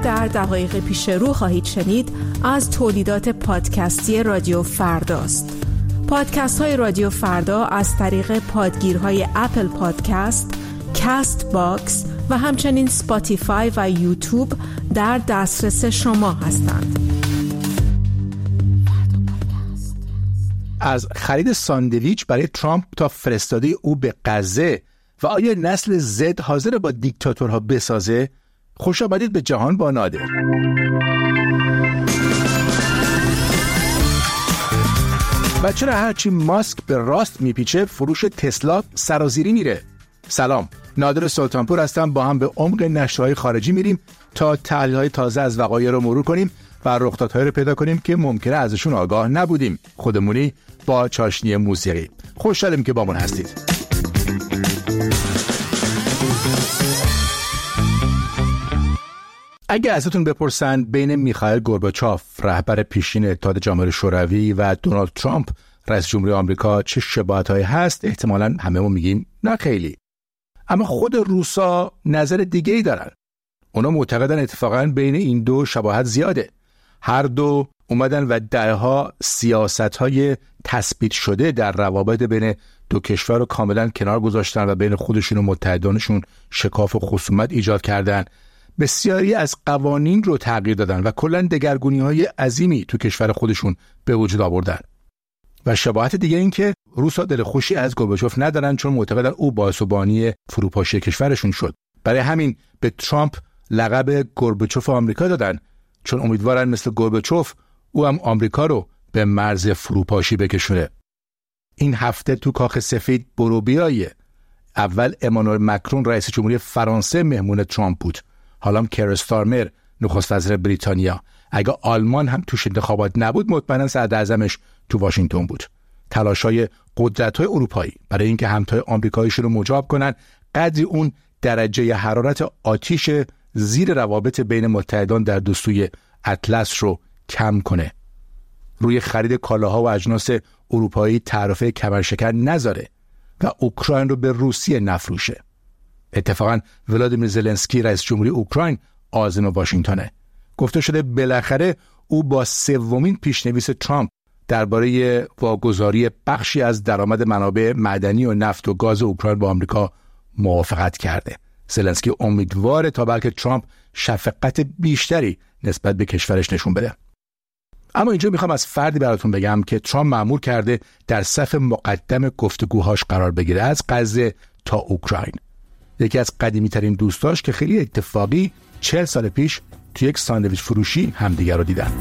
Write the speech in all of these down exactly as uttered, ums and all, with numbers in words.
در دقایق پیش رو خواهید شنید از تولیدات پادکستی رادیو فرداست. پادکست های رادیو فردا از طریق پادگیرهای اپل پادکست، کست باکس و همچنین سپاتیفای و یوتیوب در دسترس شما هستند. از خرید ساندویچ برای ترامپ تا فرستاده او به غزه و آیا نسل زد حاضر با دیکتاتورها بسازه؟ خوش آمدید به جهان با نادر. و چرا هرچی ماسک به راست میپیچه فروش تسلا سرازیری میره؟ سلام، نادر سلطانپور هستم. با هم به عمق نشریه‌های خارجی میریم تا تحلیل‌های تازه از وقایع رو مرور کنیم و رخدادهایی رو پیدا کنیم که ممکنه ازشون آگاه نبودیم. خودمونی با چاشنی موسیقی. خوشحالیم که بامون هستید. اگه ازتون بپرسن بین میخائیل گورباچوف رهبر پیشین اتحاد جماهیر شوروی و دونالد ترامپ رئیس جمهوری آمریکا چه شباهت‌هایی هست، احتمالاً هممون میگیم نه خیلی. اما خود روسا نظر دیگه‌ای دارن. اونا معتقدن اتفاقاً بین این دو شباهت زیاده. هر دو اومدن و دهها سیاست‌های تثبیت شده در روابط بین دو کشور رو کاملاً کنار گذاشتن و بین خودشون و متحدانشون شکاف و خصومت ایجاد کردن. بسیاری از قوانین رو تغییر دادن و کلاً دگرگونی‌های عظیمی تو کشور خودشون به وجود آوردن. و شباهت دیگه این که روسا دل خوشی از گورباچوف ندارن، چون معتقدن او باعث و بانی فروپاشی کشورشون شد. برای همین به ترامپ لقب گورباچوف آمریکا دادن، چون امیدوارن مثل گورباچوف او هم آمریکا رو به مرز فروپاشی بکشونه. این هفته تو کاخ سفید بروبیایه. اول امانوئل مکرون رئیس جمهوری فرانسه مهمون ترامپ بود. حالا کیر استارمر نخست وزیر بریتانیا. اگه آلمان هم توش انتخابات نبود مطمئنا صدر اعظمش تو واشنگتن بود. تلاش‌های قدرت‌های اروپایی برای اینکه همتای آمریکاییشون رو مجاب کنن قدری اون درجه حرارت آتیش زیر روابط بین متحدان در دو سوی اطلس رو کم کنه. روی خرید کالاها و اجناس اروپایی تعرفه کمرشکن نذاره و اوکراین رو به روسیه نفروشه. اتفاقاً ولادیمیر زلنسکی رئیس جمهوری اوکراین عازم واشنگتنه. گفته شده بالاخره او با سومین پیشنویس ترامپ درباره واگذاری بخشی از درآمد منابع معدنی و نفت و گاز اوکراین با آمریکا موافقت کرده. زلنسکی امیدواره تا بلکه ترامپ شفقت بیشتری نسبت به کشورش نشون بده. اما اینجا میخوام از فردی براتون بگم که ترامپ مأمور کرده در صف مقدم گفتگوهاش قرار بگیره، از غزه تا اوکراین. یکی از قدیمی ترین دوستاش که خیلی اتفاقی چهل سال پیش تو یک ساندویچ فروشی همدیگر رو دیدن.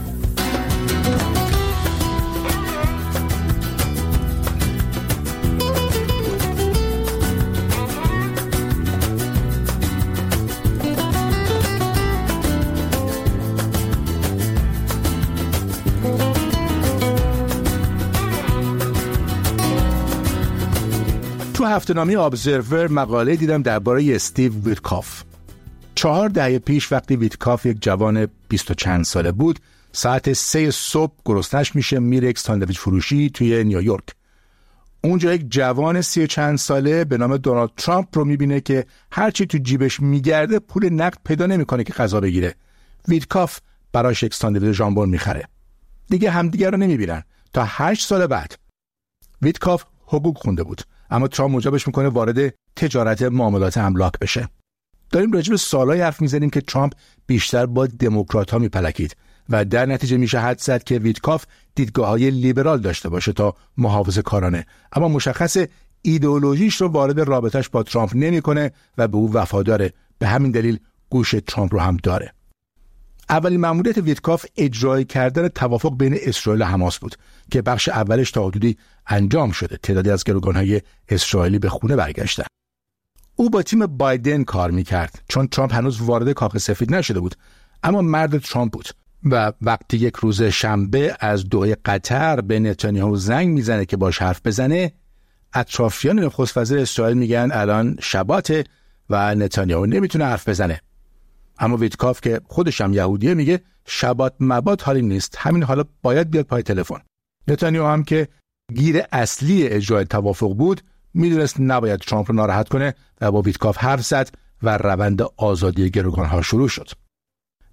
تو هفته‌نامه ابزرور مقاله دیدم درباره استیو ویتکاف. چهار دهه پیش وقتی ویتکاف یک جوان بیست و چند ساله بود، ساعت سه صبح گرسنش میشه میره یک ساندویچ فروشی توی نیویورک. اونجا یک جوان سی و چند ساله به نام دونالد ترامپ رو میبینه که هرچی تو جیبش میگرده پول نقد پیدا نمیکنه که غذا بگیره. ویتکاف براش یک ساندویچ ژامبون میخره. دیگه همدیگه رو نمیبینن تا هشت سال بعد. ویتکاف حقوق خونده بود، اما ترامپ موجبش میکنه وارد تجارت معاملات املاک بشه. داریم راجع به سالای حرف میزنیم که ترامپ بیشتر با دموکرات‌ها میپلکید و در نتیجه میشه حد زد که ویتکاف دیدگاه‌های لیبرال داشته باشه تا محافظه‌کارانه، اما مشخص ایدئولوژیش رو وارد رابطش با ترامپ نمیکنه و به او وفاداره. به همین دلیل گوش ترامپ رو هم داره. اولین مأموریت ویتکاف اجرای کردن توافق بین اسرائیل و حماس بود که بخش اولش تا حدودی انجام شده. تعدادی از گروگان‌های اسرائیلی به خونه برگشتن. او با تیم بایدن کار میکرد چون ترامپ هنوز وارد کاخ سفید نشده بود، اما مرد ترامپ بود و وقتی یک روز شنبه از دوحه قطر به نتانیاهو زنگ میزنه که باش حرف بزنه، اطرافیان نخست وزیر اسرائیل میگن الان شباته و نتانیاهو نمیتونه حرف بزنه. اما ویتکاف که خودش هم یهودیه میگه شبات مبات حالی نیست، همین حالا باید بیاد پای تلفن. نتانیاهو هم که گیر اصلی اجرای توافق بود میدونست نباید ترامپ رو ناراحت کنه و با ویتکاف حرف زد و روند آزادی گروگان‌ها شروع شد.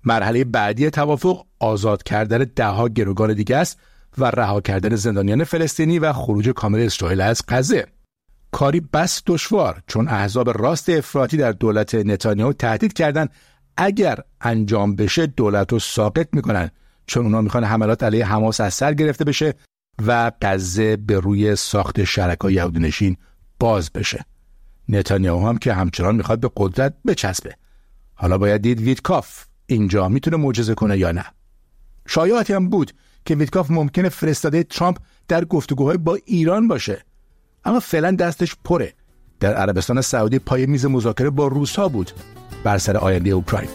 مرحله بعدی توافق آزاد کردن ده‌ها گروگان دیگه است و رها کردن زندانیان فلسطینی و خروج کامل اسرائیل از غزه. کاری بس دشوار، چون احزاب راست افراطی در دولت نتانیاهو تهدید کردند اگر انجام بشه دولت رو ساقط میکنن، چون اونا میخوان حملات علیه حماس از سر گرفته بشه و غزه به روی ساخت شرکای یهودی‌نشین باز بشه. نتانیاهو هم که همچنان میخواد به قدرت بچسبه. حالا باید دید ویتکاف اینجا میتونه معجزه کنه یا نه. شایعاتی هم بود که ویتکاف ممکنه فرستاده ترامپ در گفتگوهای با ایران باشه، اما فعلا دستش پره. در عربستان سعودی پای میز مذاکره با روس‌ها بود بر سر آینده اوکراین.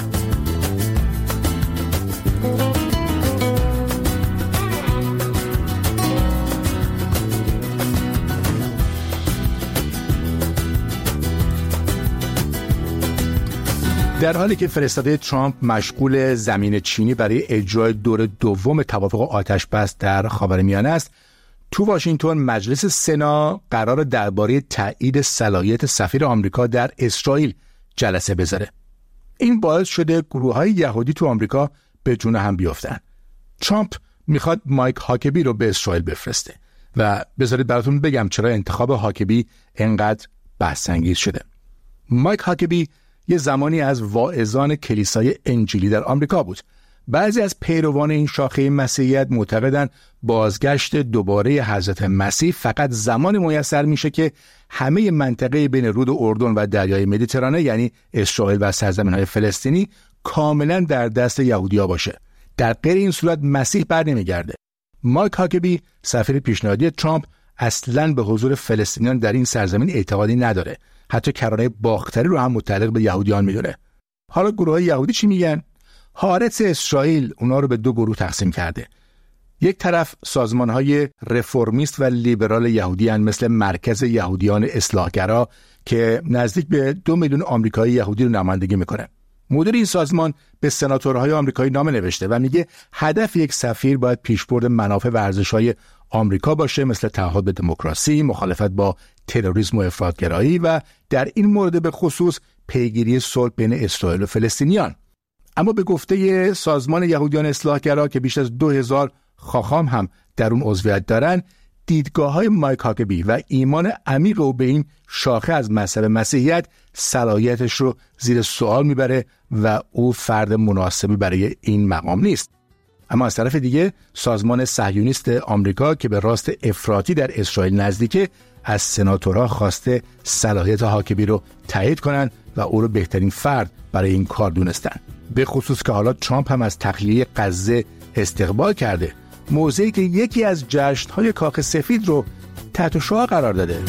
در حالی که فرستاده ترامپ مشغول زمین چینی برای اجرای دور دوم توافق آتش بس در خاورمیانه است، تو واشنگتن مجلس سنا قرار درباره تایید صلاحیت سفیر آمریکا در اسرائیل جلسه بذاره. این باعث شده گروه‌های یهودی تو آمریکا به جون هم بیفتن. ترامپ میخواد مایک هاکبی رو به اسرائیل بفرسته و بذارید براتون بگم چرا انتخاب هاکبی انقدر بحث انگیز شده. مایک هاکبی یه زمانی از واعظان کلیسای انجیلی در آمریکا بود. بعضی از پیروان این شاخه مسیحیت معتقدند بازگشت دوباره حضرت مسیح فقط زمان میسر میشه که همه منطقه بین رود اردن و دریای مدیترانه، یعنی اسرائیل و سرزمین‌های فلسطینی، کاملا در دست یهودی‌ها باشه. در غیر این صورت مسیح بر نمیگرده. مایک هاکبی سفیر پیشنهادی ترامپ اصلاً به حضور فلسطینیان در این سرزمین اعتقادی نداره. حتی کرانه باختری رو هم متعلق به یهودیان میدونه. حالا گروه‌های یهودی چی میگن؟ حارس اسرائیل اونا رو به دو گروه تقسیم کرده. یک طرف سازمان‌های رفرمیست و لیبرال یهودی هستند، مثل مرکز یهودیان اصلاحگرا که نزدیک به دو میلیون آمریکایی یهودی رو نمایندگی میکنه. مدیر این سازمان به سناتورهای آمریکایی نامه نوشته و میگه هدف یک سفیر باید پیشبرد منافع و ارزش‌های آمریکا باشه، مثل تعهد به دموکراسی، مخالفت با تروریسم و افراط‌گرایی و در این مورد به خصوص پیگیری صلح بین اسرائیل و فلسطینیان. اما به گفته سازمان یهودیان اصلاحگرا که بیش از دو هزار خاخام هم در اون عضویت دارن، دیدگاه‌های مایک هاکبی و ایمان عمیق او به این شاخه از مذهب مسیحیت صلاحیتش رو زیر سوال میبره و او فرد مناسبی برای این مقام نیست. اما از طرف دیگه سازمان صهیونیست آمریکا که به راست افراطی در اسرائیل نزدیکه، از سناتورها خواسته صلاحیت هاکبی رو تایید کنن و او رو بهترین فرد برای این کار دونستن. به خصوص که حالا ترامپ هم از تخلیه غزه استقبال کرده، موضعی که یکی از جشن‌های کاخ سفید رو تحت شعاع قرار داده.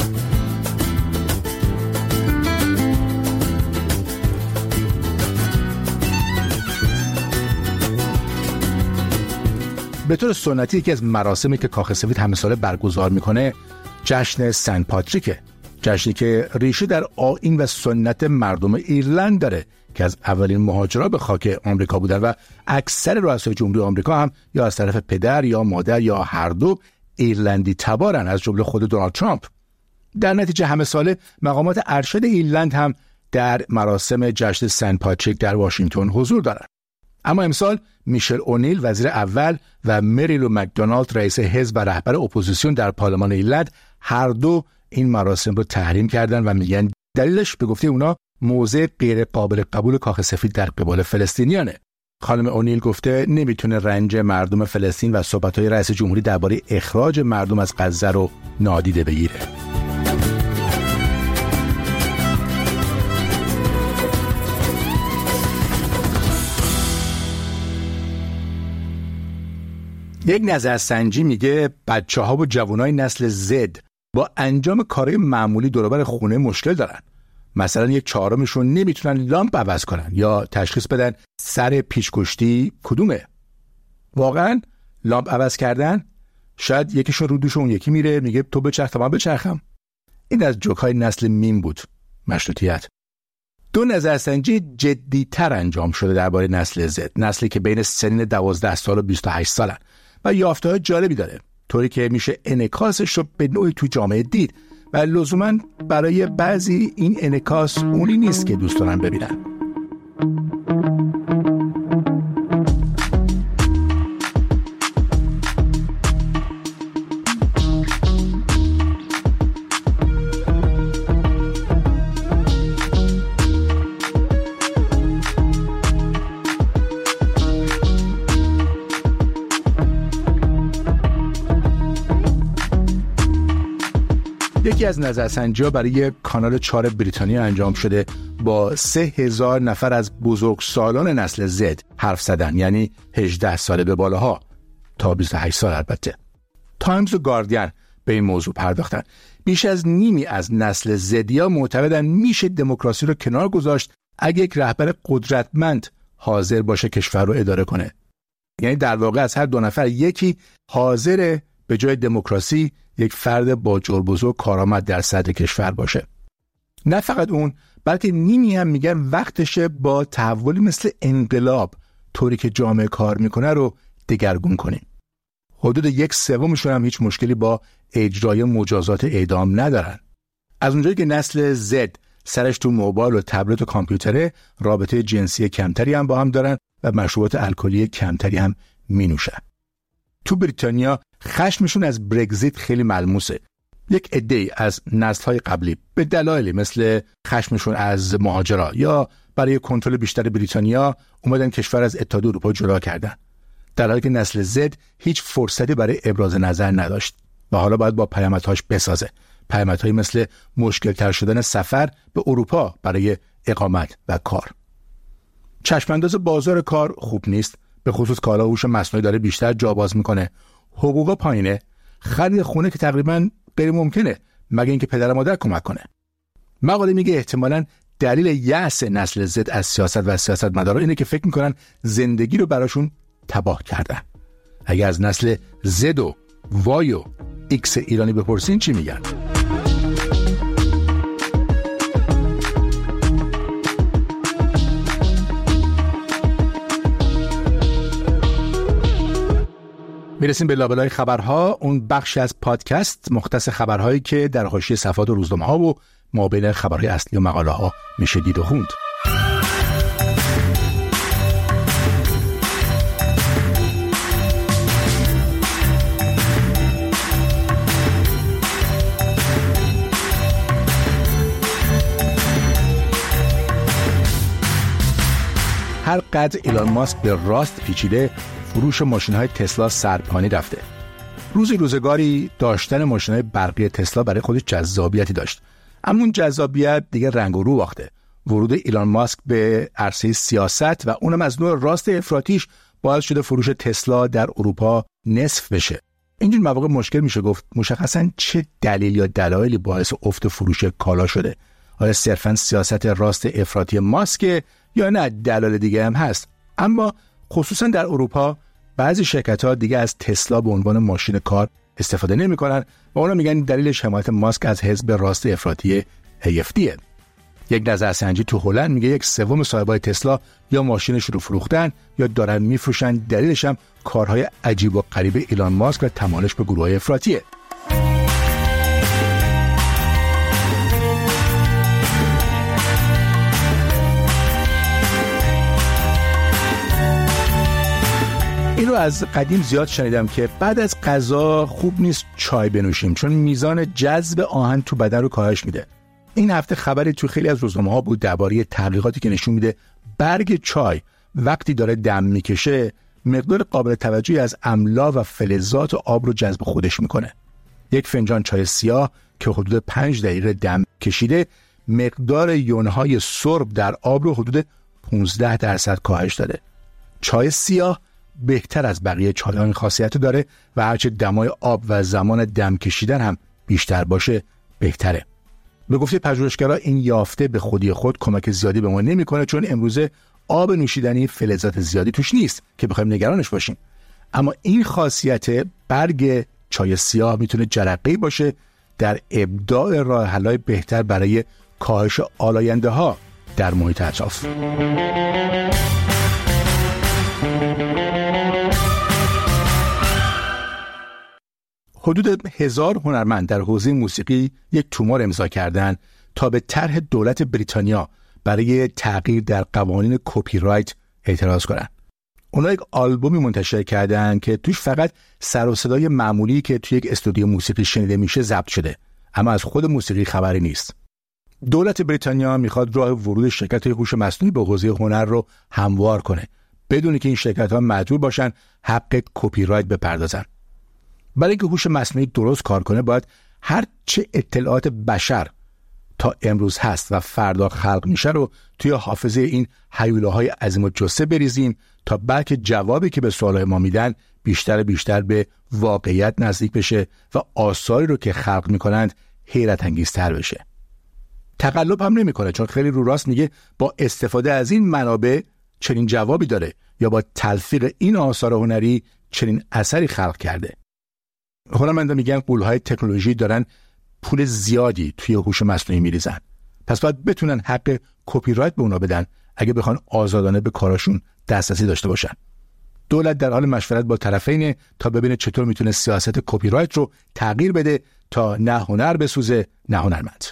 به طور سنتی یکی از مراسمی که کاخ سفید همه ساله برگزار میکنه جشن سن پاتریکه، جشنی که ریشه در آیین و سنت مردم ایرلند داره که از اولین مهاجرا به خاک آمریکا بودن و اکثر رؤسای جمهوری آمریکا هم یا از طرف پدر یا مادر یا هر دو ایرلندی تبارن، از جمله خود دونالد ترامپ. در نتیجه همه ساله مقامات ارشد ایرلند هم در مراسم جشن سن پاتریک در واشنگتن حضور دارن. اما امسال میشل اونیل وزیر اول و مریلو مکدونالد رئیس حزب و رهبر اپوزیسیون در پارلمان ایرلند هر دو این مراسم رو تحریم کردن و میگن دلیلش به گفته اونا موضع غیر قابل قبول کاخ سفید در قبال فلسطینیانه. خانم اونیل گفته نمیتونه رنج مردم فلسطین و صحبت‌های رئیس جمهوری درباره اخراج مردم از غزه رو نادیده بگیره. یک نظرسنجی میگه بچه‌ها و جوانای نسل زد با انجام کارهای معمولی دور و بر خونه مشکل دارن. مثلا یک چهارمشون نمیتونن لامپ عوض کنن یا تشخیص بدن سر پیچ‌کشتی کدومه. واقعا لامپ عوض کردن، شاید یکیشون رو دوش اون یکی میره میگه تو بچرخ تا من بچرخم. این از جوک‌های نسل میم بود، مشروطیت. دو نظرسنجی جدی‌تر انجام شده درباره نسل زد، نسلی که بین سنین دوازده سال و بیست و هشت سالن و یافته‌های جالبی داره، طوری که میشه انعکاسش رو به نوعی تو جامعه دید و لزوماً برای بعضی این انعکاس اونی نیست که دوست دارن ببینن. یکی از نظرسنجی‌ها برای کانال چهار بریتانیا انجام شده با سه هزار نفر از بزرگسالان نسل زد حرف زدن، یعنی هجده ساله به بالاها تا بیست و هشت سال. البته تایمز و گاردین به این موضوع پرداختن. بیش از نیمی از نسل زدیا معتقدن میشه دموکراسی رو کنار گذاشت اگه یک رهبر قدرتمند حاضر باشه کشور رو اداره کنه. یعنی در واقع از هر دو نفر یکی حاضره به جای دموکراسی یک فرد با جربوزه و کارآمد در صدر کشور باشه. نه فقط اون، بلکه نیمی هم میگن وقتشه با تحولی مثل انقلاب طوری که جامعه کار میکنه رو دگرگون کنیم. حدود یک سومشون هم هیچ مشکلی با اجرای مجازات اعدام ندارن. از اونجایی که نسل زد سرش تو موبایل و تبلت و کامپیوتره، رابطه جنسی کمتری هم با هم دارن و مشروبات الکلی کمتری هم می نوشن. تو بریتانیا خشمشون از برگزیت خیلی ملموسه. یک عده‌ای از نسل‌های قبلی به دلایلی مثل خشمشون از مهاجرا یا برای کنترل بیشتر بریتانیا اومدن کشور از اتحادیه اروپا جدا کردن، در حالی که نسل زد هیچ فرصتی برای ابراز نظر نداشت و حالا باید با پیامدهاش بسازه. پیامدهایی مثل مشکل تر شدن سفر به اروپا برای اقامت و کار. چشمانداز بازار کار خوب نیست، به خصوص کالا و هوش مصنوعی داره بیشتر جا باز میکنه. حقوقا پایینه، خرید خونه که تقریبا غیر ممکنه مگه اینکه پدر مادر کمک کنه. مقاله میگه احتمالاً دلیل یأس نسل زد از سیاست و سیاستمدارا اینه که فکر میکنن زندگی رو براشون تباه کردن. اگه از نسل زد و وای و ایکس ایرانی بپرسین چی میگن؟ میرسیم به لابلای خبرها، اون بخش از پادکست مختص خبرهایی که در حاشیه صفحات و روزنامه ها و مابین خبرهای اصلی و مقاله ها میشه دید و خوند. هر قدر ایلان ماسک به راست پیچیده، فروش ماشین‌های تسلا سرپانی رفته. روزی روزگاری داشتن ماشین‌های برقی تسلا برای خودش جذابیتی داشت، اما اون جذابیت دیگه رنگ و رو باخته. ورود ایلان ماسک به عرصه سیاست و اونم از نوع راست افراطیش باعث شده فروش تسلا در اروپا نصف بشه. اینجور مواقع مشکل میشه گفت مشخصاً چه دلیل یا دلایلی باعث افت فروش کالا شده. آیا صرفاً سیاست راست افراطی ماسک یا نه دلایل دیگه هم هست؟ اما خصوصا در اروپا بعضی شرکت‌ها دیگه از تسلا به عنوان ماشین کار استفاده نمی‌کنن و اونا میگن دلیلش حمایت ماسک از حزب راست افراطی ای اف دیه. یک نظرسنجی تو هلند میگه یک سوم صاحبای تسلا یا ماشینش رو فروختن یا دارن میفروشن، دلیلش هم کارهای عجیب و غریب ایلان ماسک و تمایلش به گروه‌های افراطیه. اینو از قدیم زیاد شنیدم که بعد از غذا خوب نیست چای بنوشیم، چون میزان جذب آهن تو بدن رو کاهش میده. این هفته خبری تو خیلی از روزنامه‌ها بود درباره تحقیقاتی که نشون میده برگ چای وقتی داره دم میکشه مقدار قابل توجهی از املاح و فلزات آب رو جذب خودش میکنه. یک فنجان چای سیاه که حدود پنج دقیقه دم کشیده مقدار یونهای سرب در آب رو حدود پانزده درصد کاهش داده. چای سیاه بهتر از بقیه چای‌ها این خاصیت داره و هرچه دمای آب و زمان دم کشیدن هم بیشتر باشه بهتره. به گفته پژوهشگرا این یافته به خودی خود کمک زیادی به ما نمی‌کنه، چون امروزه آب نوشیدنی فلزات زیادی توش نیست که بخوایم نگرانش باشیم. اما این خاصیت برگ چای سیاه میتونه جرقه‌ای باشه در ابداع راه حل‌های بهتر برای کاهش آلاینده‌ها در محیط اطراف. حدود هزار هنرمند در حوزه موسیقی یک تومار امضا کردند تا به طرح دولت بریتانیا برای تغییر در قوانین کپی رایت اعتراض کنند. اونا یک آلبومی منتشر کردند که توش فقط سر و صدای معمولی که توی یک استودیو موسیقی شنیده میشه ضبط شده، اما از خود موسیقی خبری نیست. دولت بریتانیا میخواد راه ورود شرکت‌های هوش مصنوعی به حوزه هنر رو هموار کنه، بدون که این شرکت‌ها مجبور باشن حق کپی رایت بپردازن. برای اینکه هوش مصنوعی درست کار کنه باید هر چه اطلاعات بشر تا امروز هست و فردا خلق میشه رو توی حافظه این هیولاهای عظیم الجثه بریزیم تا بلکه جوابی که به سوالای ما میدن بیشتر بیشتر به واقعیت نزدیک بشه و آثاری رو که خلق میکنند حیرت انگیزتر بشه. تقلب هم نمیکنه، چون خیلی رو راست میگه با استفاده از این منابع چنین جوابی داره یا با تلفیق این آثار هنری چنین اثری خلق کرده. هنرمندا میگن غول‌های تکنولوژی دارن پول زیادی توی هوش مصنوعی میریزن، پس باید بتونن حق کپی رایت به اونا بدن اگه بخوان آزادانه به کاراشون دسترسی داشته باشن. دولت در حال مشورت با طرفینه تا ببینه چطور میتونه سیاست کپی رایت رو تغییر بده تا نه هنر بسوزه نه هنرمند.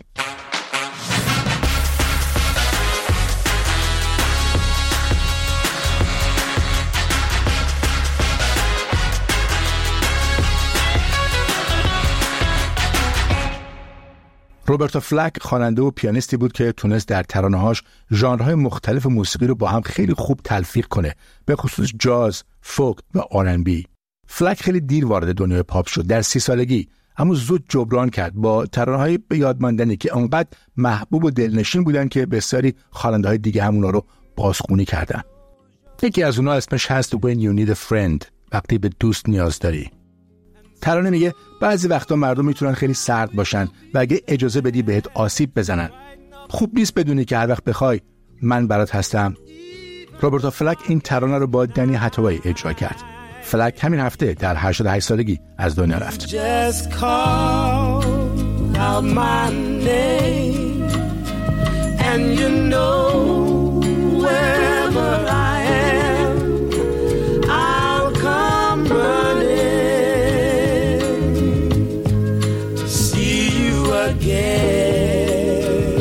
روبرتو فلک خواننده و پیانیستی بود که تونست در ترانه‌هاش ژانرهای مختلف موسیقی رو با هم خیلی خوب تلفیق کنه، به خصوص جاز، فوک و آر ان بی. فلک خیلی دیر وارد دنیای پاپ شد، در سی سالگی، اما زود جبران کرد با ترانه‌های به یاد ماندنی که اونقدر محبوب و دلنشین بودن که بسیاری خواننده‌های دیگه هم اونا رو بازخوانی کردن. یکی از اونها اسمش هست When You Need a Friend، وقتی به دوست نیاز داری. ترانه میگه بعضی وقتا مردم میتونن خیلی سرد باشن و اگه اجازه بدی بهت آسیب بزنن. خوب نیست بدونی که هر وقت بخوای من برات هستم. روبرتو فلک این ترانه رو با دنی هتاوی اجرا کرد. فلک همین هفته در هشتاد و هشت سالگی از دنیا رفت. Just call out my name and you know wherever I am I'll come running to see you again.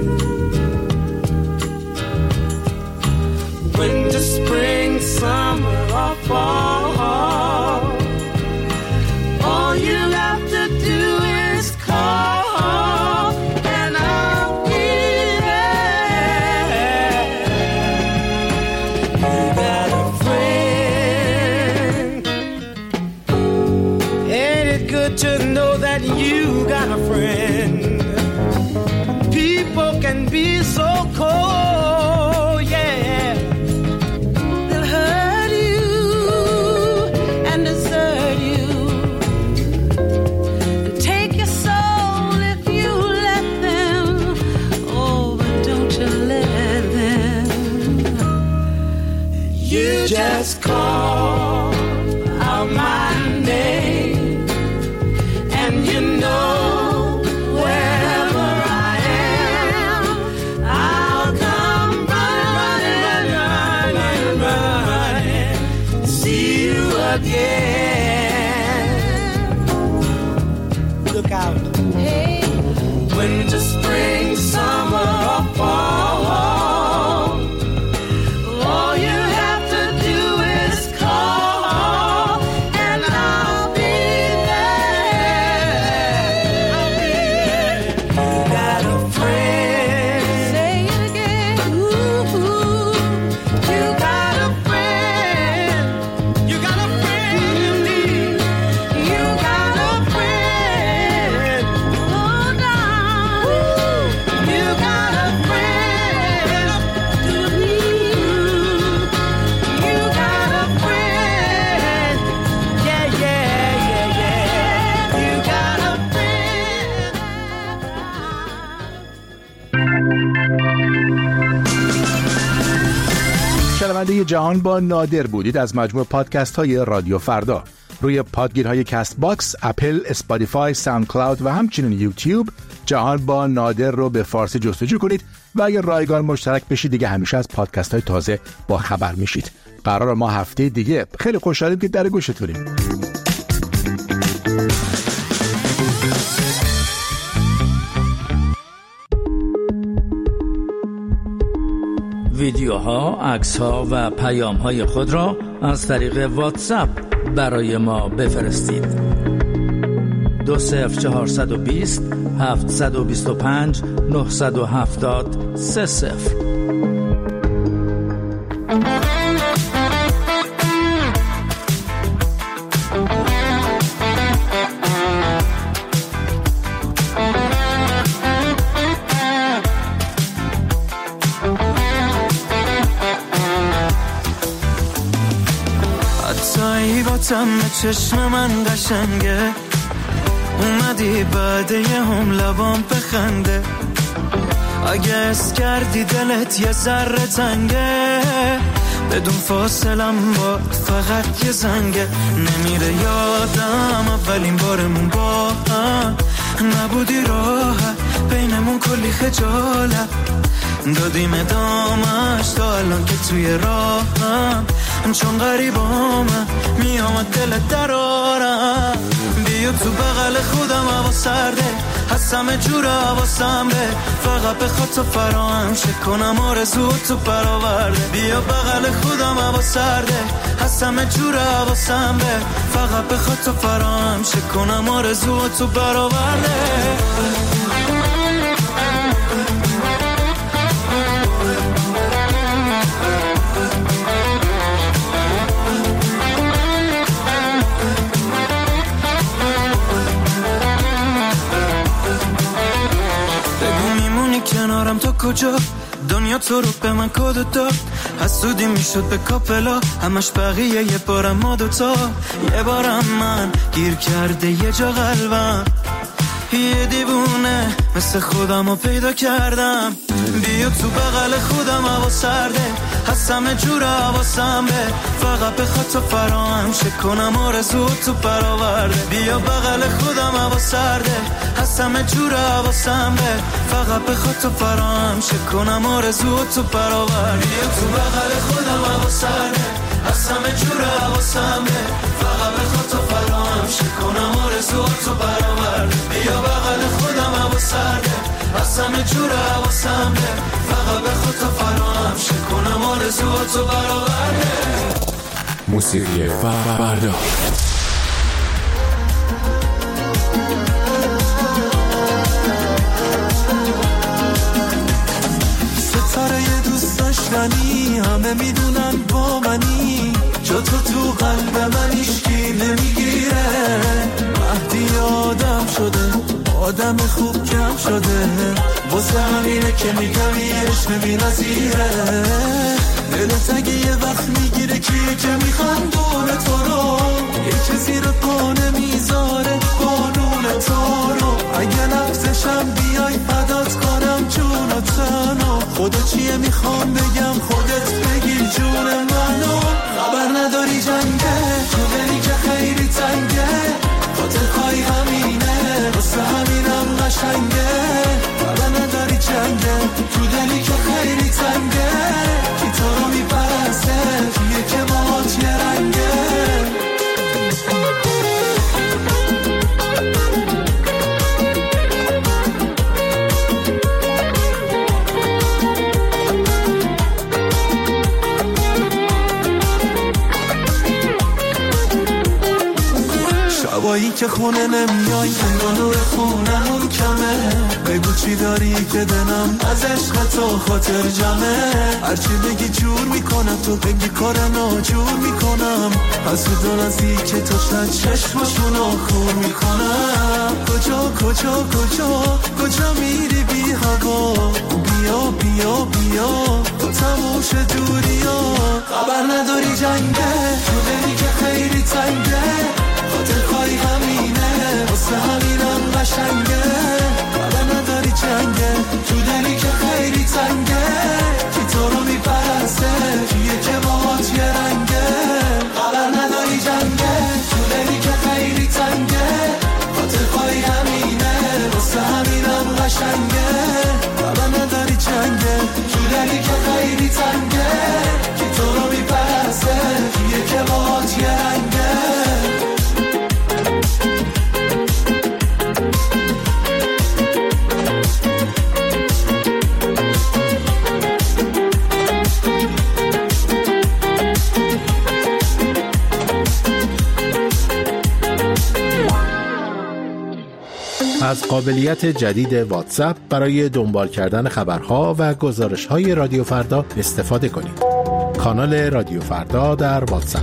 Winter, spring, summer or fall, all you have to do is call and I'll be there. You got a friend. Ain't it good to know that you got a friend? People can be so cold, yeah. They'll hurt you and desert you and take your soul if you let them. Oh, but don't you let them. You just call out my name and you know wherever I am I'll come running, running, running, running, see you again. Look out. Hey. Winter, spring, summer or fall, all you have to do is call and I'll be there. I'll be there. You got a friend. Say it again. Ooh, you got a friend. You got a friend indeed. You got a friend. Oh, now. You got a friend to me. You got a friend. Yeah, yeah, yeah, yeah. You got a friend. شنونده جهان با نادر بودید از مجموع پادکست های رادیو فردا. روی پادگیرهای کست باکس، اپل، اسپاتیفای، ساوند کلاود و همچنین یوتیوب جهان با نادر رو به فارسی جستجو کنید و اگر رایگان مشترک بشید دیگه همیشه از پادکست های تازه با خبر میشید. قرار ما هفته دیگه خیلی خوشحالیم که در گوشتونیم. ویدیوها، عکس‌ها و پیام‌های خود را از طریق واتساپ برای ما بفرستید. دو صفر چهارصد و بیست هفتصد و بیست و پنج نهصد و هفتاد سه صفر. صورتم به چشم من قشنگه، اومدی بعد یه هم لبام بخنده. اگه اس کردی دلت یه ذره تنگه، بدون فاصلم با فقط یه زنگه. نمیره یادم اولین بارمون با هم، نبودی راحت بینمون کلی خجالت، دادیم ادامش تا الان که توی راهم. چون غریبامم میامد دلت درارم، بیا تو بغل خودم هوا سرده، هستم جور حواسم به فقط بخواد تو فراهم شه کنم آرزو تو برآورده. بیا بغل خودم هوا سرده، هستم جور حواسم به فقط بخواد تو فراهم شه کنم آرزو تو برآورده. کنارم تا کجا دنیا تو رو به من کد داد، حسودی میشد به کاپلا همش بقیه یه بارم ما دوتا، یه بارم من گیر کرده یه جا قلبم، یه دیوونه مثل خودم رو پیدا کردم. بیا تو بغل خودم هوا سرده، هستم جور حواسم به فقط بخواد تو فراهم شه کنم آرزو تو برآورده. بیا بغل خودم هوا سرده، هستم جور حواسم به فقط بخواد تو فراهم شه کنم آرزو تو برآورده. بیا تو بغل خودم هوا سرده، هستم جور حواسم به فقط بخواد تو فراهم شه کنم آرزو تو برآورده. بیا بغل خودم هوا سرده، هستم جور حواسم به فقط بخواد تو فراهم شه کنم آرزو تو برآورده. موسیقی فردا ستاره دوست داشتنی، همه میدونن با منی، جا تو تو قلب من هیچکی نمیگیره. مهدی آدم شده، آدم خوب کم شده، واسه همینه که میگم یه عشق بی‌نظیره. دلت اگه یه وقت میگیره کیه که میخندونه تو رو، یکی زیر پا نمیذاره قانون تو رو. اگه لفظشم بیای فدات کنم جون و تنو، خدا چیه میخوام بگم خودت بگیر جون منو. خبر نداری جنگه تو دلی که خیلی تنگه، خاطر خواهی همینه واسه همینم قشنگه. خبر نداری جنگه تو دلی که خیلی تنگه، کی تو رو میپرسه کیه که باهات یه رنگه. شبایی که خونه نمیای انگار خونمون کمه، بگو چی داری که دلم از عشق تو خاطر جمعه. هرچی بگی جور میکنم، تو بگی کار ناجور میکنم، حسودان از این که تو شد چشمشونو خور میکنم. کجا کجا کجا کجا میری بی هوا، بیا بیا بیا تو تموش دوری ها. خبر نداری جنگه تو دلی که خیلی تنگه، خاطر خواهی همینه واسه همینم قشنگه. خبر نداری جنگه تو دلی که خیلی تنگه، کی تو رو میپرسه کیه که باهات یه رنگه. خبر نداری جنگه تو دلی که خیلی تنگه، خاطر خواهی همینه واسه همینم قشنگه. خبر نداری جنگه تو دلی که خیلی تنگه، کی تو رو میپرسه کیه که باهات یه رنگه. از قابلیت جدید واتساپ برای دنبال کردن خبرها و گزارش‌های رادیو فردا استفاده کنید. کانال رادیو فردا در واتساپ.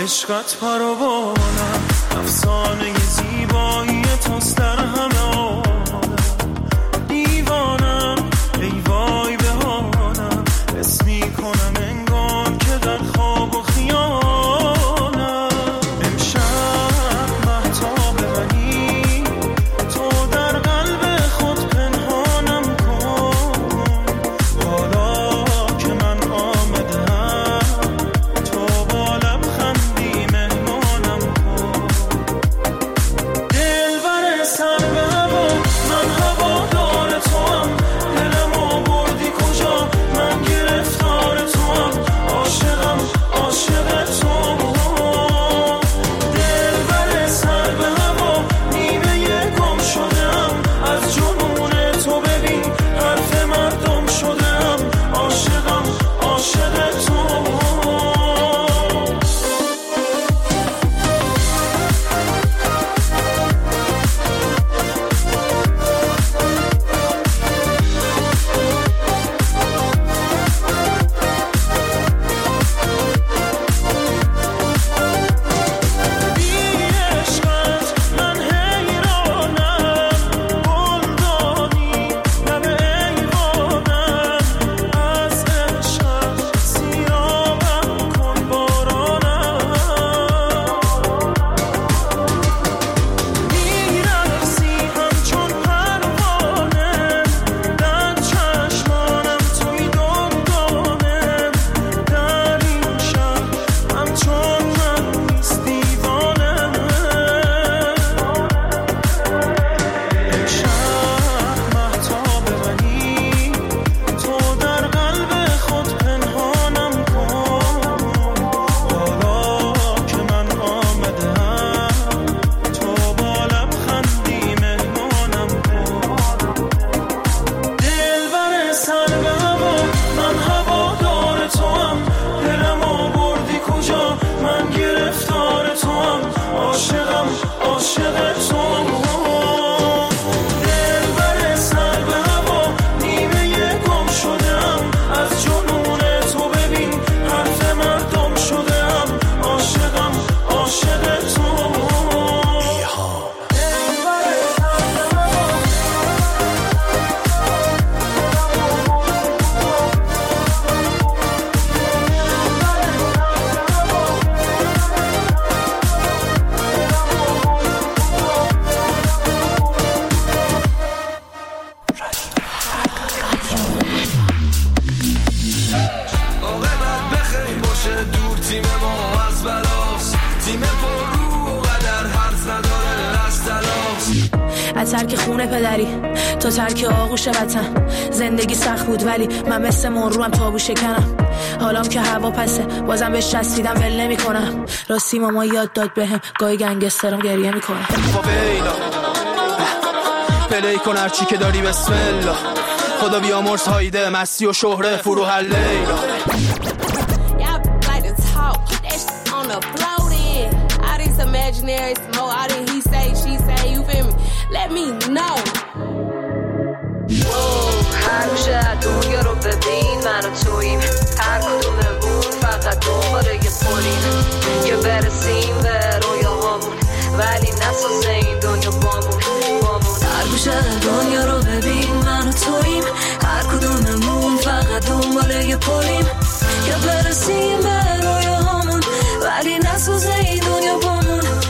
عشقت پروانم، افسانه زیبایی توست در همه عالم. دیوانم ای وای بهانم، حس میکنم انگار که در خواب و خیالم. امشب مهتاب منی، تو در قلب خود پنهانم کن. حالا که من آمدم، تو با لبخندی مهمانم کن. دلبر سر به هوا، من هوادار توام. دلمو بردی کجا، من گرفتار توام. عاشقم عاشق توام. دلبر سر به هوا، نیمه گم شدم از جنون تو. ببین حرف مردم شدم، عاشقم عاشق توام. ترک خونه پدری تا ترک آغوش وطن. زندگی سخت بود ولی من مثل مروم تابو شکنم. حالام که هوا پسه بازم بهش چسبیدم ول نمی کنم. راستی ماما یاد داد بهم گاهی گنگسترم گریه میکنم. فاویلا پلی کن هرچی که داری بسم الله. خدا بیامرز هایده مستی و شهره فروح لیلا. Imaginary smoke, all that he say, she say, you feel me? Let me know. هر گوشه دنیا رو ببین من و توییم. هر کدوممون فقط دنباله یه پولیم که برسیم به رویاهامون، ولی نسازه این دنیا بامون بامون. هر گوشه دنیا رو ببین من و توییم. هر کدوممون فقط دنباله یه پولیم که برسیم به رویاهامون، ولی نسازه این دنیا بامون.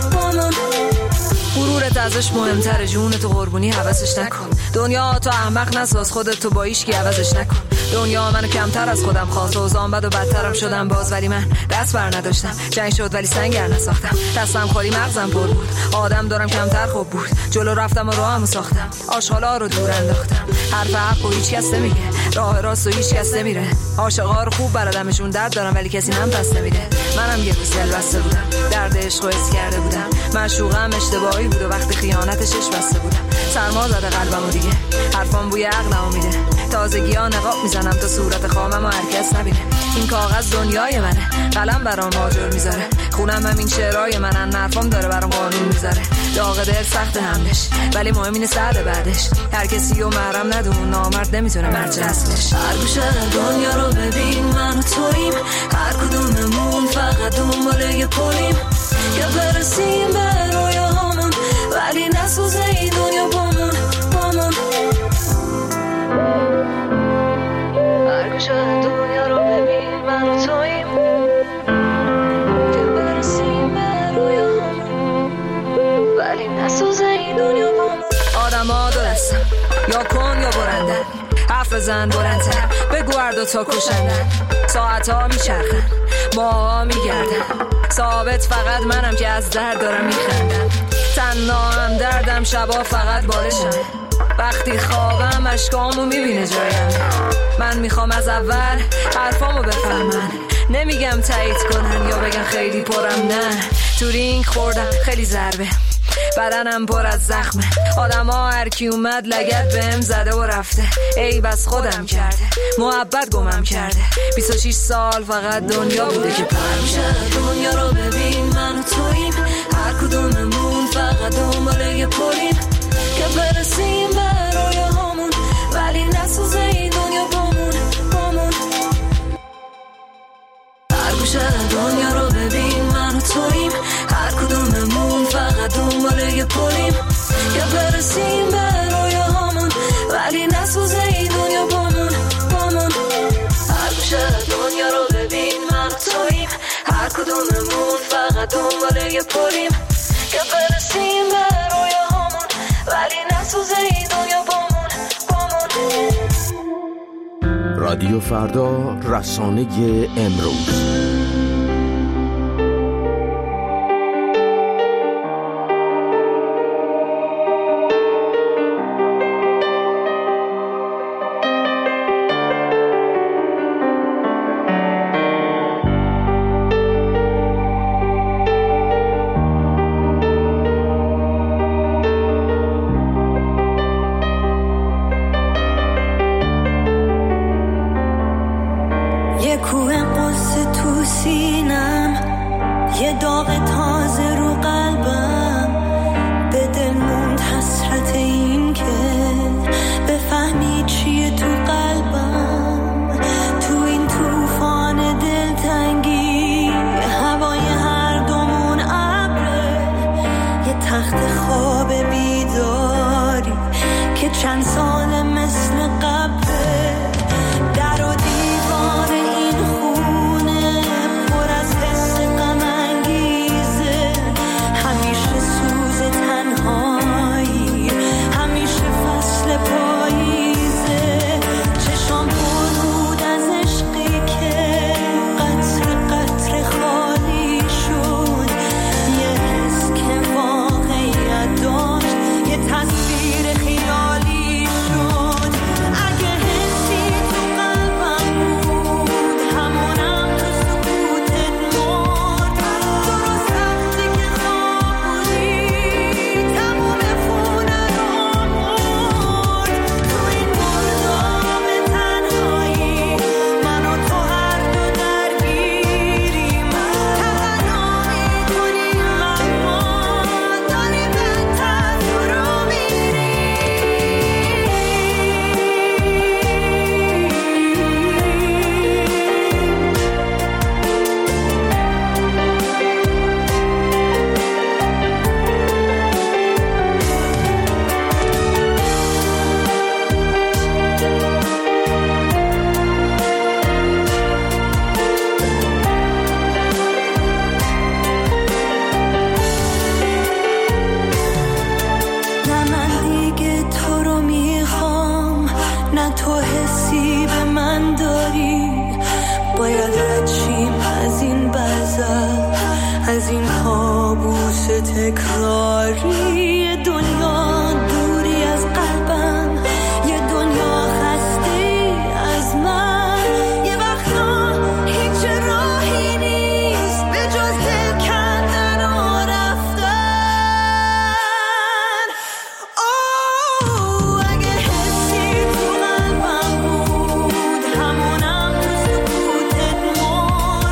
غرورت ازش مهمتره، جون تو قربونی حواسش نکن. دنیا تو احمق نساز، خودت تو با ایشکی عوضش نکن. دنیا منو کمتر از خودم خواست، اوزان بد و بدترم شدم باز، ولی من دست بر نداشتم. جنگ شد ولی سنگر نساختم. دستم خالی مغزم پر بود، آدم دارم کمتر خوب بود. جلو رفتم و راهمو ساختم، آشغالا رو دور انداختم. حرف حق و هیچ کس نمیگه، راه راست و هیچ کس نمیره. عاشقا رو خوب بلدمشون، درد دارم ولی کسی من پس نمیده. منم یه روز دل بسته بودم، درد عشق رو حس کرده بودم. معشوقم اشتباهی بود و وقتی خیانتش بسته بودم. سرما زده قلبمو دیگه، حرفام بوی عقلمو میده. تازگی‌ها نقاب میزنم تا صورت خامم و هر کس نبینه. این کاغذ دنیای منه، قلم برام ماجر میذاره. خونم همین شعرهای منن، حرفام داره برام قانون میذاره. داغ دل سخت همش، ولی مهم اینه سعد بعدش. هر کسی رو محرم ندون، نامرد نمیتونه مرج اصلش. هر گوشه دنیا رو ببین من و توییم. هر کدوممون فقط فقط دنبال یه پلیم که برسیم به رویاهامون، ولی نسوزه این دنیا بامون بامون. هر گوشه دنیا رو ببین من و توییم که برسیم به رویاهامون، ولی نسوزه این دنیا بامون. آدم ها دو دستم، یا کن یا برندن، حرف بزن بلندتر بگو هر دوتا کشندن. ساعت ها میچرخن، ماها میگردن، ثابت فقط منم که از درد دارم میخندم. تنها هم دردم شبا فقط بالشم، وقتی خوابم اشکامو میبینه جایم. من میخوام از اول حرفامو بفهمن، نمیگم تایید کنن یا بگن خیلی پرم، نه تو رینگ خوردم خیلی ضربه، بدنم پر از زخمه. آدم ها هر کی اومد لگد بهم زده و رفته، ای بس خودم کرده محبت گمم کرده. بیست و شش سال فقط دنیا بوده که پرمیشه دنیا رو ببین من و توییم، هر کدوممون فقط دنبال یه پلیم که برسیم به رویاهامون، ولی نسوزه این دنیا بامون بامون. هر گوشه دنیا رو ببین من و توییم، هر کدوممون فقط دنبال یه پلیم که برسیم به رویاهامون، ولی نسوزه این دنیا بامون بامون. هر گوشه دنیا رو ببین من و توییم، هر کدوممون فقط دنبال یه پلیم که برسیم به رویاهامون، ولی نسوزه این دنیا بامون بامون. رادیو فردا، رسانه امروز.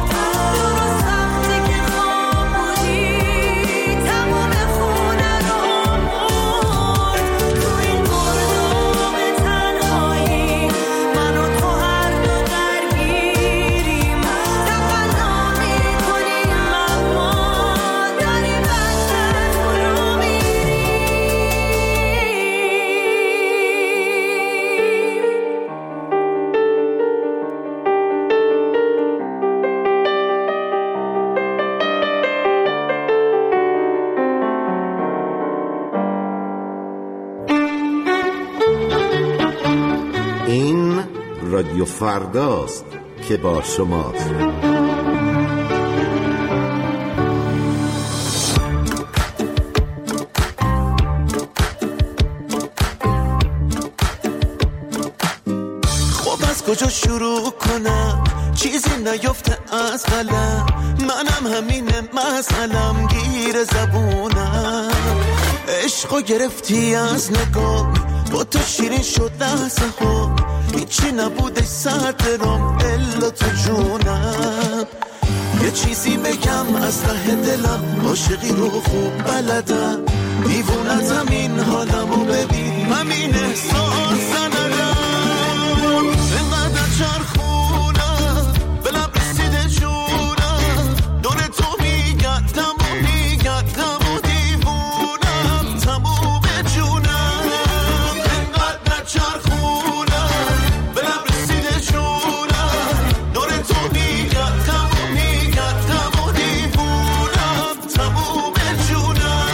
تمام خونه رو رادیو فرداست که با شماست. خب از کجا شروع کنم؟ چیزی نیفته از قلم، منم همینه مسئلم گیر زبونم. عشقو گرفتی از نگاه، با تو شیرین شد لحظه ها، هیچی نبوده سر درام الا تو جونم. یه چیزی بگم از ته دلم، عاشقی رو خوب بلدم، دیوونتم این حالمو ببین، همین احساس ندارم. اینقدر چرخونم به لب رسیده جونم، دور تو میگردم و میگردم و دیوونم تموم جونم. اینقدر چرخونم به لب رسیده جونم، دور تو میگردم و میگردم و دیوونم تموم جونم.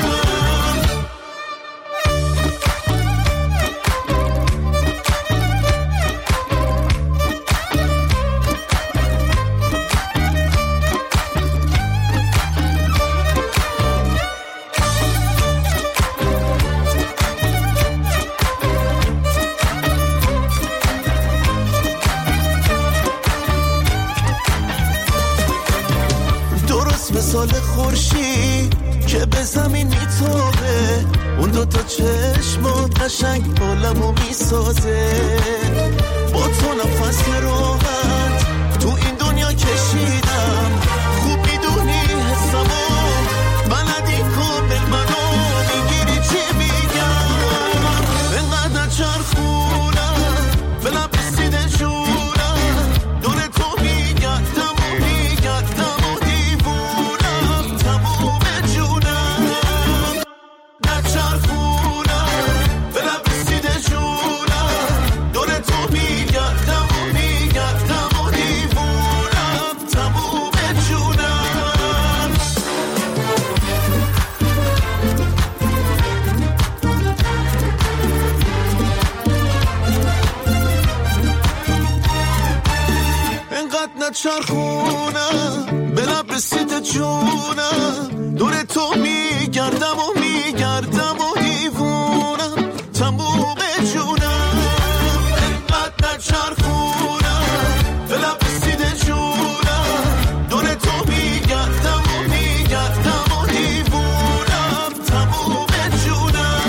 درست مثال خورشید که به زمین میتابه، اون دو تا چشمات قشنگ عالمو میسازه. با تو نفس راحت تو این دنیا کشیدم، خوب میدونی حسمو بلدی کامل منو میگیری چی میگم. اینقدر چرخونم به لب رسیده جونم، دور تو میگردم و میگردم و دیوونم تموم جونم. نچرخونم به لب رسیده جونم، دور تو میگردم و میگردم و دیوونم تموم جونم. اینقدر نچرخونم به لب رسیده جونم، دور تو میگردم و میگردم و دیوونم تموم جونم. اینقدر نچرخونم به لب رسیده جونم، دور تو میگردم و میگردم و دیوونم تموم جونم.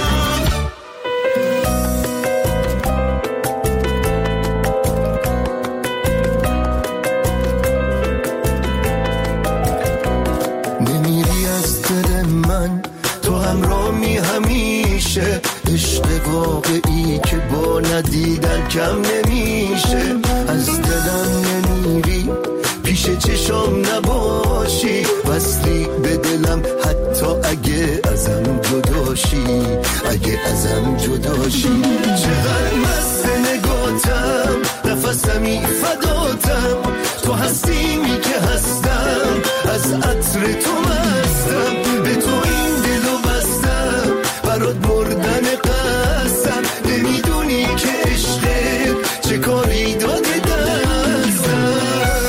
نمیری از دل من، تو همراهی همیشه، عشق واقعی که با ندیدن کم نمیشه. از دلم نمیری، پیش چشام نباشی، وصلی به دلم حتی اگه ازم جداشی، اگه ازم جداشی. چقدر مست نگاتم، نفسمی فداتم، تو هستیمی که هستم، از عطر تو مستم، به تو این دلو بستم، برات مردن قسم. نمیدونی که عشقت چه کاری داده دستم.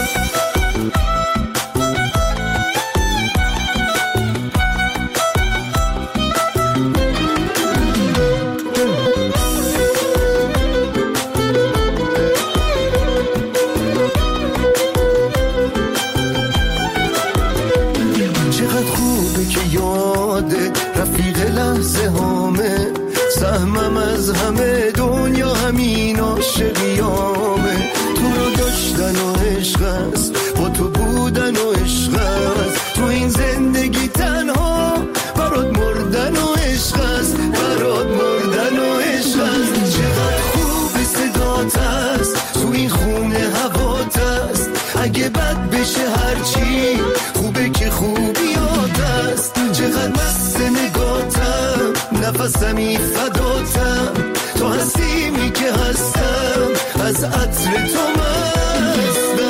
چقدر خوبه که یاده رفیق لحظه هامه، سهمم از همه دنیا همین عاشقیامه. تو رو داشتن و عشق است، با تو بودن و عشق است، تو این زندگی تنها برات مردن و عشق است، برات مردن و عشق است. چقدر خوب صدات است، تو این خونه هوات است، اگه بد بشه هرچی خوبه که خوبیات است. چقدر مست نگاتم، نفسمی فداتم، تو هستیمی که هستم، از عطر تو مستم.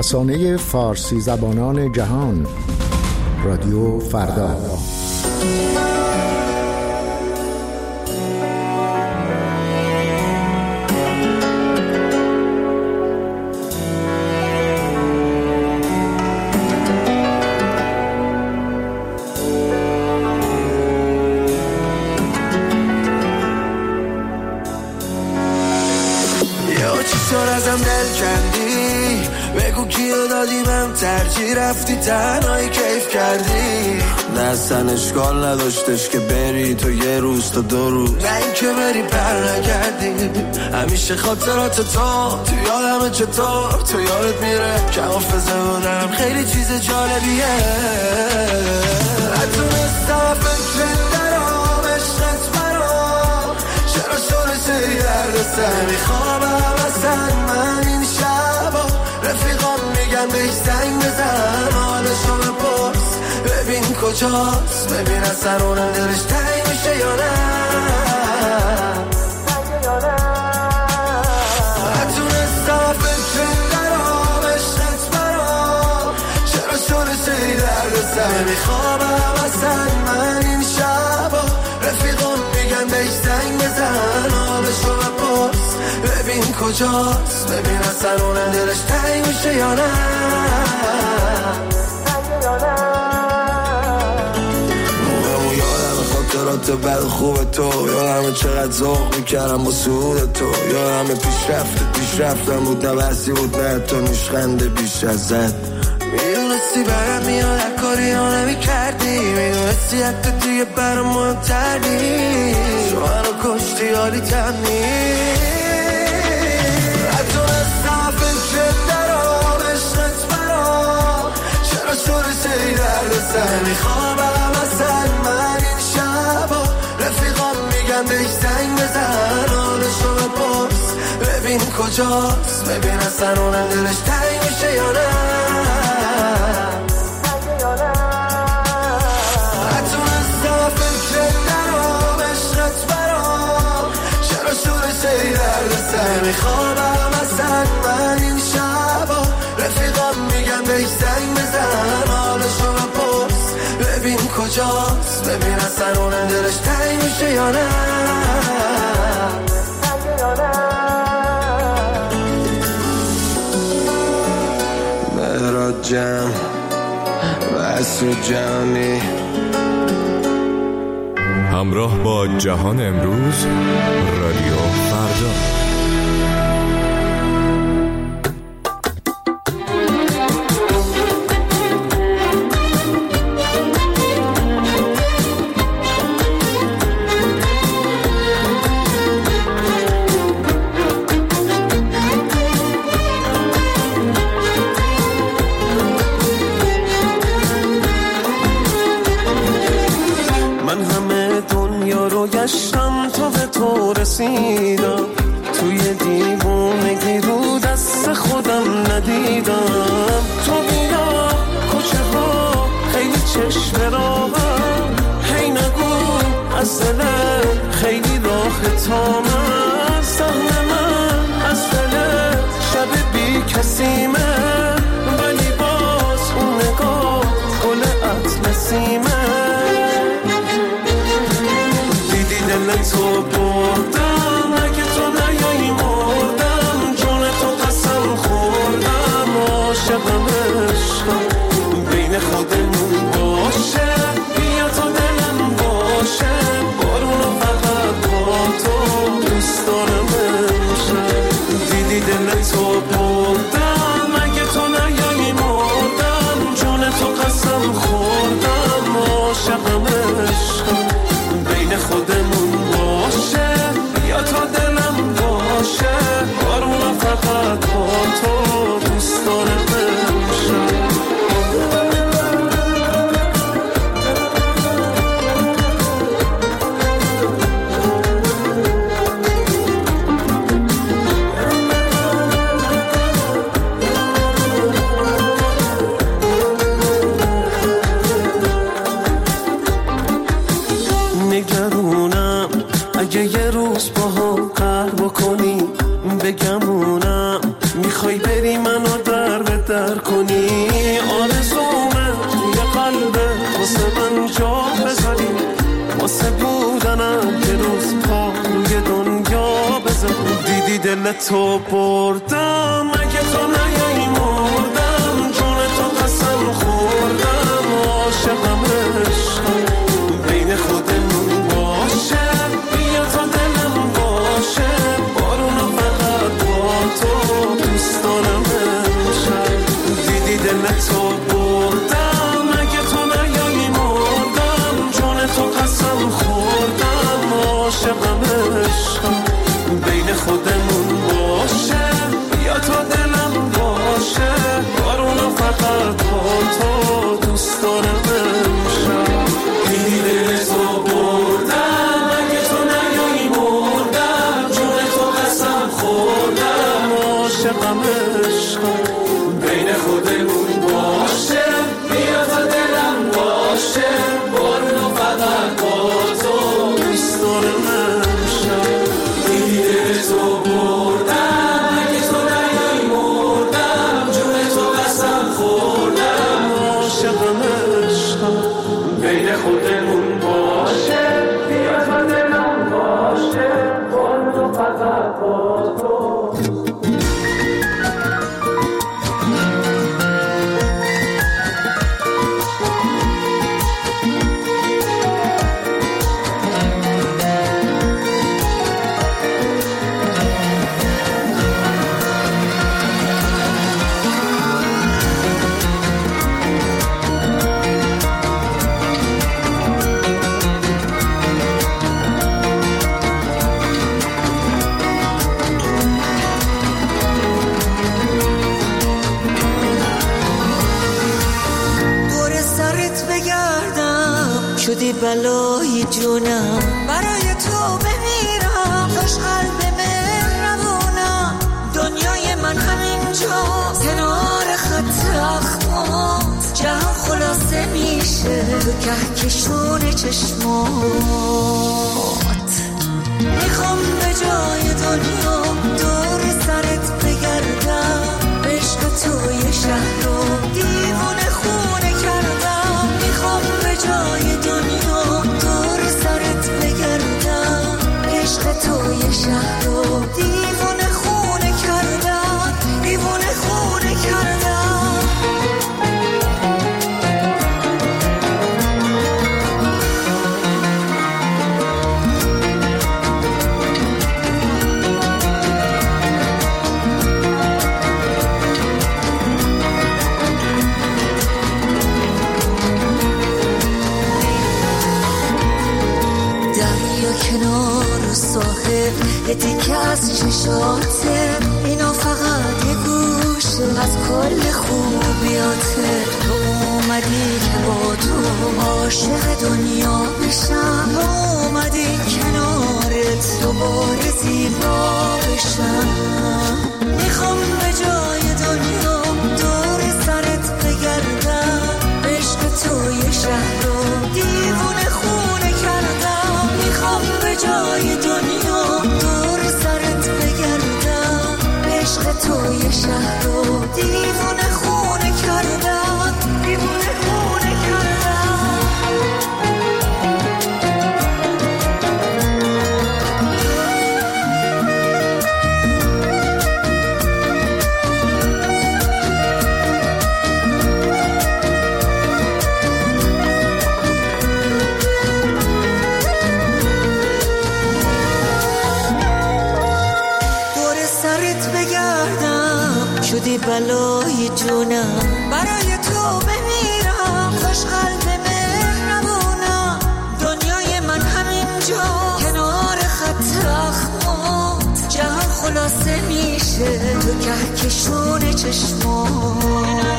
رسانه فارسی زبانان جهان، رادیو فردا. ترجیح رفتی تنهایی کیف کردی، نه اصلا اشکال نداشتش که بری تو یه روز تا دو روز، نه این که بری پر نکردی. همیشه خاطرات تو تو یادمه چطور تو یادت میره که حافظه بودم خیلی چیز جالبیه. نتونستم فکر درام عشقت برام، چرا شده سی درد سر میخوابم اصلا من این شبا. رفیقام میگن بهش زنگ بزن حالشو بپرس ببین کجاست، ببین اصلا اونم دلش تنگ میشه یا نه. نتونستم فکر درام عشقت برام، چرا شده سی درد سر میخوابم اصلا من این شبا. رفیقام میگن بهش زنگ بزن حالشو بپرس ببین کجاست، ببین اصلا اونم دلش تنگ میشه یا نه. موقعمو یادم خاطرات بد خوب تو، یادم چقدر ذوق میکردم با سود تو، یادم پیشرفت پیشرفتم بود نبرسی بود نه تو نوشخنده بیش ازت. میدونستی برم میاد هر کاری ها نمی کردی، میدونستی حتی دیگه برم مهمتر نیست، شو منو کشتی حالی تم نیست. نتونستم فکر درام عشقت برام، چرا شده سی درد سر میخوابم اصلا من این شبا. رفیقام میگن بهش زنگ بزن حالشو بپرس ببین کجاست، ببین اصلا اونم دلش تنگ میشه یا نه. نتونستم فکر درام عشقت برام، چرا شده سی درد سر میخوابم اصلا من این شبا. رفیقام میگن بهش زنگ بزن حالشو بپرس ببین کجاست، ببین اصلا اونم دلش تنگ میشه یا نه. مهراد جمع مسعود جهانی، همراه با جهان امروز، رادیو فردا. رسیدم توی دیوونگی رو دست خودم ندیدم. تو بیا کوچه ها خیلی چشم راهم، هی نگو از دلت خیلی راه تا من. سهم من از دلت شب بی کسیمه، ولی باز اون نگاه گل اطلسیمه. دیدی دل تو بردم اگه تو نیایی مردم، جون تو قسم خوردم عاشقم عشقم بین خودمون باشه. بیا تو دلم باشه، بارونو فقط با تو دوست دارم امشب. دیدی دل تو بردم دل تو بردم، اگه تو نیایی مردم، جون تو قسم خوردم، عاشقم عشقم بین خودمون باشه، بیا تا دلم باشه، بارونو فقط با تو دوست دارم امشب. دیدی دل تو بردم، اگه تو نیایی مردم، جون تو قسم خوردم، عاشقم عشقم بین خودمون باشه، بیا تا دلم باشه، بارونو فقط با تو دوست دارم امشب. دیدی دل تو بردم، اگه تو نیایی مردم، جون تو قسم خوردم، عاشقم عشقم بین خودمون باشه، بیا تا دلم باشه، بارونو فقط با تو دوست دارم امشب. دیدی دل تو بردم، اگه تو نیایی مردم، جون تو قسم خوردم، عاشقم عشقم بین خودمون باشه، بیا تا دلم باشه، بارونو فقط با تو. شدی بلای جونم، برای تو بمیرم، خوش قلب مهربونم، دنیای من همینجا کنار خط اخمات، جهان خلاصه میشه تو کهکشون چشمات. میخوام به جای دنیا دور سرت بگردم، عشق توی شهر رو دیوونه خونه کردم. میخوام به جای دنیا دور سرت بگردم، عشق توی شهر رو دیوونه خونه کردم، دیوونه خونه کردم. کنار و ساحل یه تیکه از چشاته، اینا فقط یه گوشه از کل خوبیاته. تو اومدی که با تو عاشق دنیا بشم، اومدی کنارت دوباره زیبا بشم. میخوام به جای دنیا دور سرت بگردم، عشق توی شهر رو دیوونه خونه کردم. میخوام به جای دنیا دور سرت بگردم، عشق توی شهر رو دیوونه خونه کردم، دیوونه خونه کردم. شدی بلای جونم، برای تو بمیرم، خوش قلب مهربونم، دنیای من همینجا کنار خط اخمات، جهان خلاصه میشه تو کهکشون چشمات.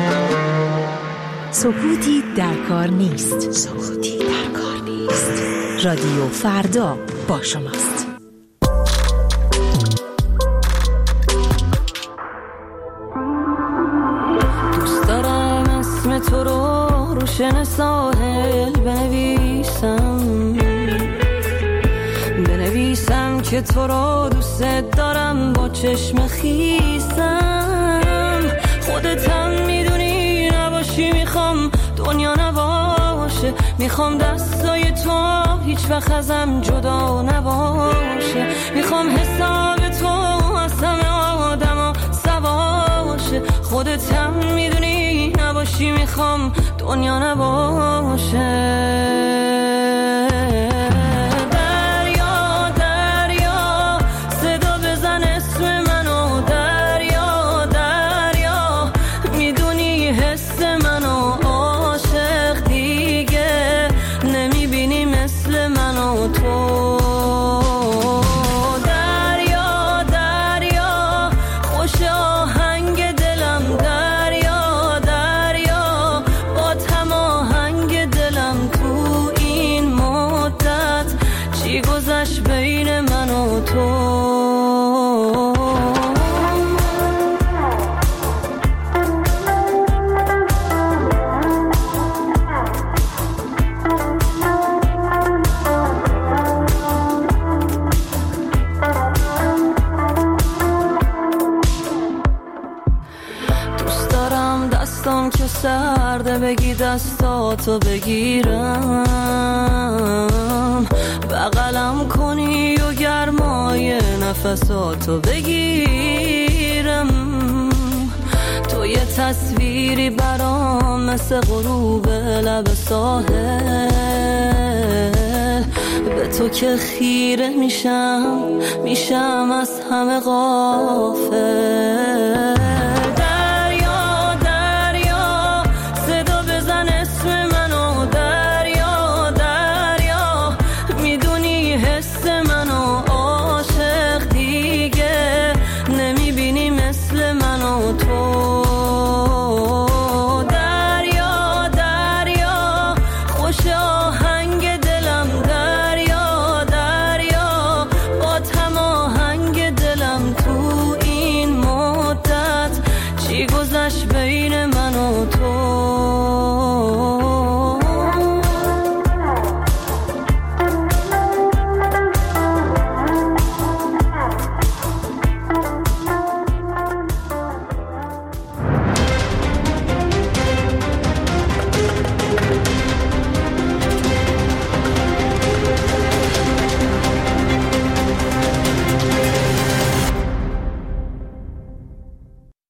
سکوتی در کار نیست. سکوتی در کار نیست. رادیو فردا با شماست. دوست دارم اسم تو رو رو شن ساحل بنویسم، بنویسم که تو رو دوست دارم با چشم خیسم. خودتم میدونی نباشی میخوام دنیا نباشه، میخوام دستای تو هیچ وقت ازم جدا نباشه، میخوام حساب تو از همه آدم سواشه. خودتم میدونی نباشی میخوام دنیا نباشه. سرده بگی دستاتو بگیرم، بغلم کنی و گرمای نفساتو بگیرم. تو یه تصویری برام مثل غروب لب ساحل، به تو که خیره میشم میشم از همه غافل.